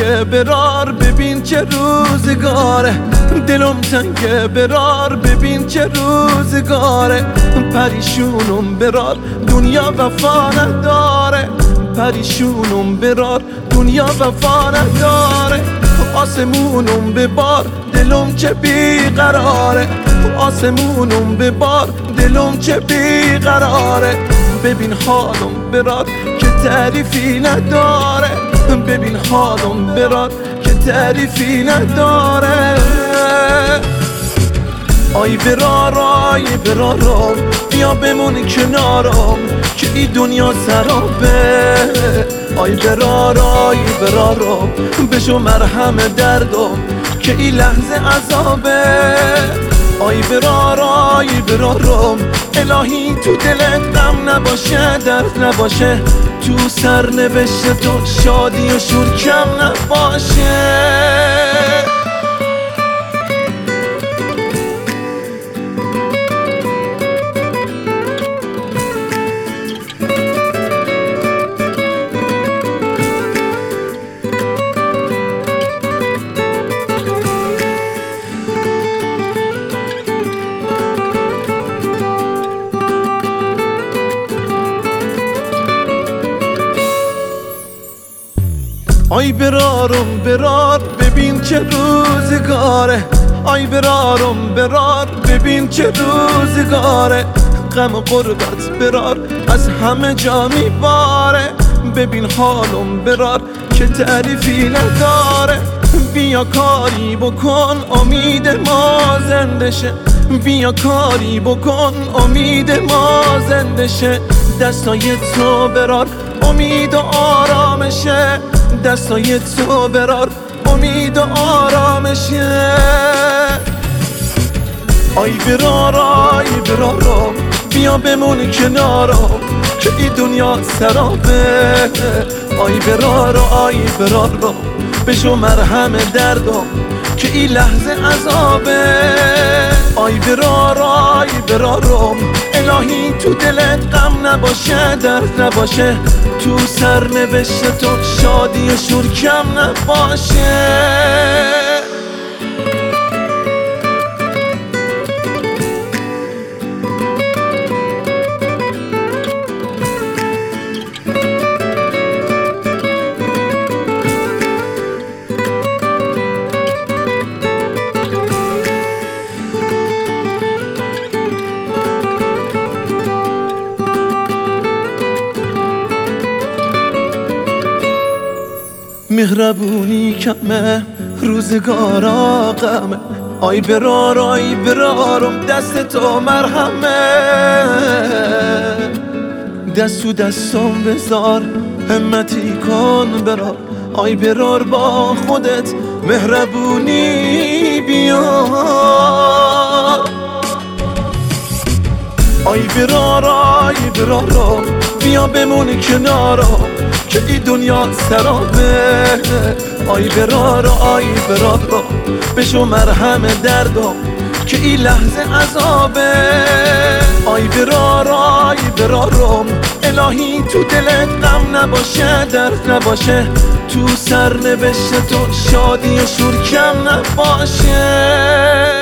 برار ببین چه روزگاره، دلم تنگه برار ببین چه روزگاره. پریشونم برار دنیا وفا نداره، پریشونم برار دنیا وفا نداره. آسمونم ببار دلم چه بیقراره، آسمونم ببار دلم چه بیقراره. ببین حالم برار که تعریفی نداره، ببین حالم برار که تعریفی نداره. آی برار آی برارم بیا بمون کنارم که این دنیا سرابه. آی برار آی برارم بشو مرهم دردم که این لحظه عذابه. آی برار آی برارم الهی تو دلت غم نباشه، درد نباشه، تو سرنوشت تو شادی و شور کم نباشه. آی برارم برار ببین چه روزگاره، آی برارم برار ببین چه روزگاره. غم و غربت برار از همه جا میباره، ببین حالم برار که تعریفی نداره. بیا کاری بکن امید ما زنده شه، بیا کاری بکن امید ما زنده شه. دستای تو برار امید و آرامشه، دستای تو برار امید و آرامشه. آی برار آی برارم بیا بمون کنارم که این دنیا سرابه. آی برار آی برارم بشو مرهم دردم که این لحظه عذابه. آی برار آی برارم الهی تو دلت غم نباشه، درد نباشه، تو سرنوشت تو شادی و شور کم نباشه. مهربونی کمه روزگارا غمه، آی برار آی برارم دست تو مرهمه. دست تو دستم بذار همتی کن برار، آی برار با خودت مهربونی بیار. آی برار آی برارم بیا بمون کنارم که این دنیا سرابه. آی برار آی برارم بشو مرهم دردم که این لحظه عذابه. آی برار آی برارم الهی تو دلت غم نباشه، درد نباشه، تو سرنوشت تو شادی و شور کم نباشه.